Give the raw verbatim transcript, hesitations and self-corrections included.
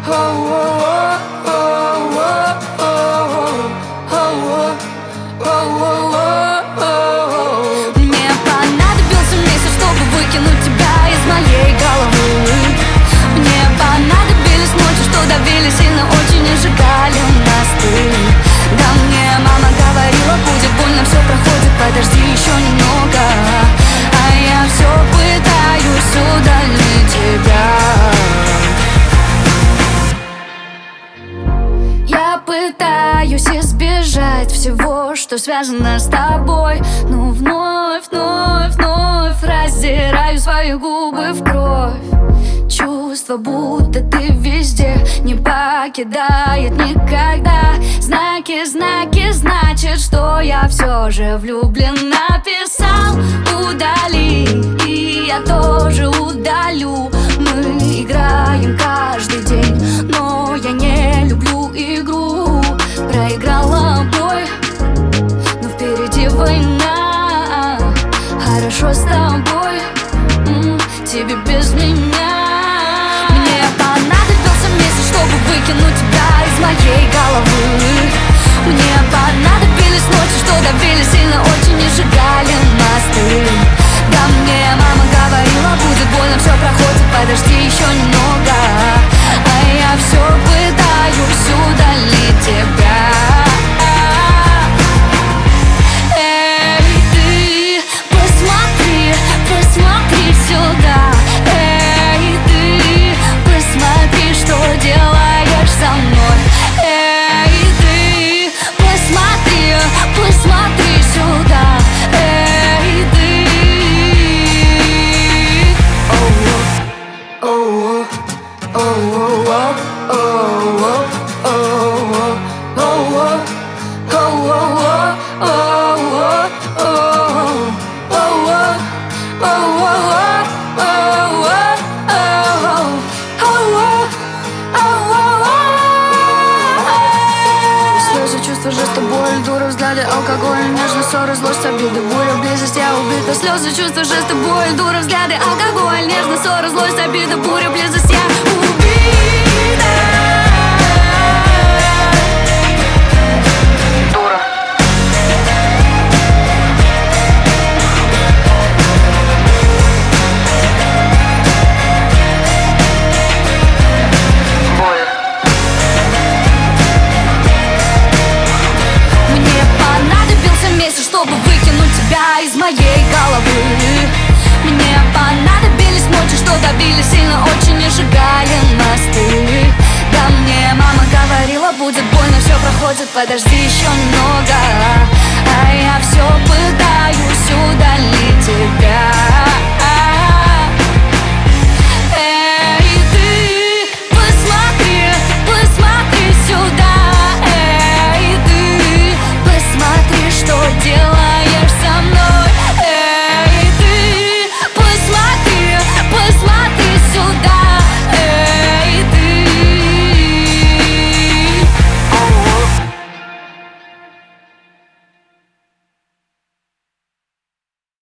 Мне понадобился месяц, чтобы выкинуть тебя из моей головы. Мне понадобились ночи, что давили сильно очень и сжигали мосты. Да мне мама говорила, будет больно, все проходит, подожди еще немного. А я все пытаюсь удалить тебя. Я пытаюсь избежать всего, что связано с тобой, но вновь, вновь, вновь раздираю свои губы в кровь. Чувство, будто ты везде, не покидает никогда. Знаки, знаки, значит, что я все же влюблен. Написал удали, и я тоже удалю. Мы играем каждый день, но я не люблю игру. Проиграла бой, но впереди война. Хорошо с тобой, м-м, тебе без меня. Мне понадобился месяц, чтобы выкинуть тебя из моей головы. Мне понадобились ночи, что давили сильно очень и сжигали мосты. Да мне мама говорила, будет больно, все проходит, подожди еще немного. А я все пытаюсь удалить тебя. Эй, ты, посмотри, посмотри сюда. Эй, ты, посмотри, что делаешь со мной. Эй, ты, посмотри, посмотри сюда. Эй, ты. Оу, оу, оу, оу, оу, оу, слезы, чувства, жесты, боль, дура, взгляды, алкоголь, нежность, ссоры, злость, обиды, буря, близость, я убита. Слезы, чувства, жесты, боль, дура, взгляды, алкоголь, нежность, ссоры, злость, обида, буря, близость, я убита. Дура. Боль. Мне понадобился месяц, чтобы выкинуть тебя из моей головы. Мне понадобились ночи, что давили сильно очень и сжигали мосты. Да мне мама говорила, будет больно, все проходит, подожди еще немного. А я все пытаюсь